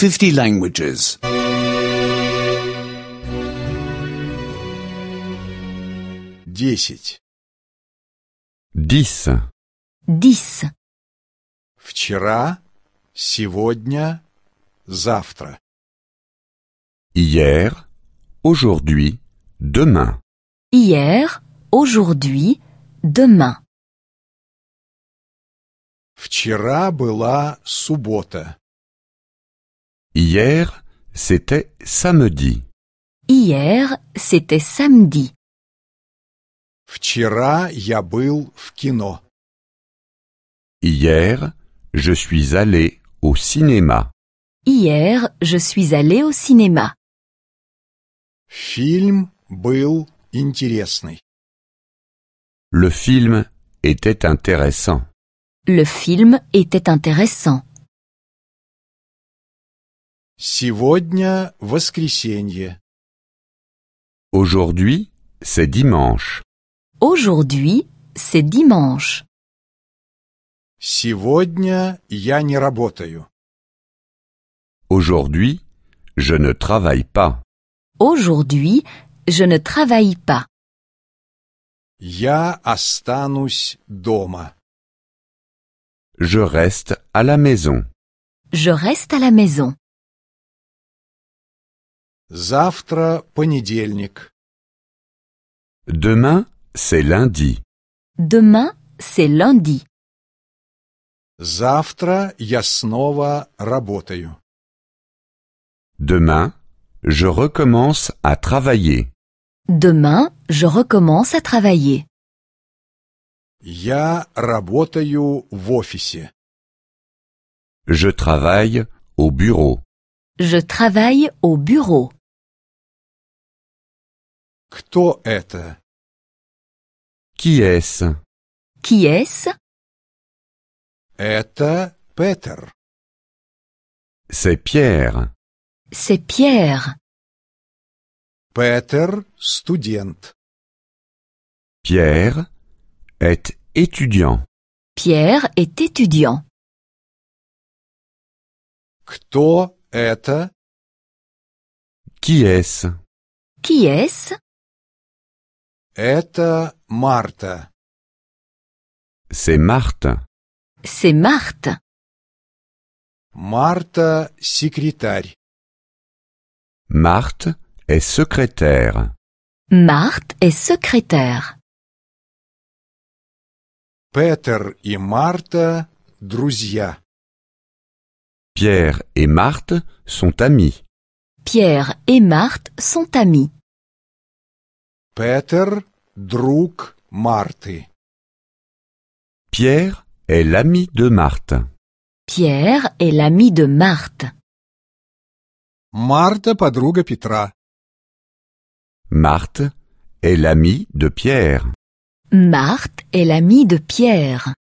50 languages. 10. 10. 10. Вчера, сегодня, завтра. Hier, aujourd'hui, demain. Hier, aujourd'hui, demain. Вчера была суббота. Hier, c'était samedi. Hier, c'était samedi. Вчера я был в кино. Hier, je suis allé au cinéma. Hier, je suis allé au cinéma. Фильм был интересный. Le film était intéressant. Le film était intéressant. Сегодня воскресенье. Aujourd'hui, c'est dimanche. Aujourd'hui, c'est dimanche. Сегодня я не работаю. Aujourd'hui, je ne travaille pas. Aujourd'hui, je ne travaille pas. Я останусь дома. Je reste à la maison. Je reste à la maison. Завтра понедельник. Demain, c'est lundi. Demain, c'est lundi. Завтра я снова работаю. Demain, je recommence à travailler. Demain, je recommence à travailler. Я работаю в офисе. Je travaille au bureau. Je travaille au bureau. Кто это? Qui est-ce? Qui est-ce? Это Петер. C'est Pierre. C'est Pierre. Петер – студент. Pierre est étudiant. Pierre est étudiant. Кто это? Qui est-ce? Qui est-ce? Это Марта. C'est Marthe. C'est Marthe. Марта – секретарь. Marthe est secrétaire. Marthe est secrétaire. Петер и Марта – друзья. Pierre et Marthe sont amis. Pierre et Marthe sont amis. Петер – друг Марты. Pierre est l'ami de Marthe. Pierre est l'ami de Marthe. Марта – подруга Петра. Marthe est l'ami de Pierre. Marthe est l'amie de Pierre.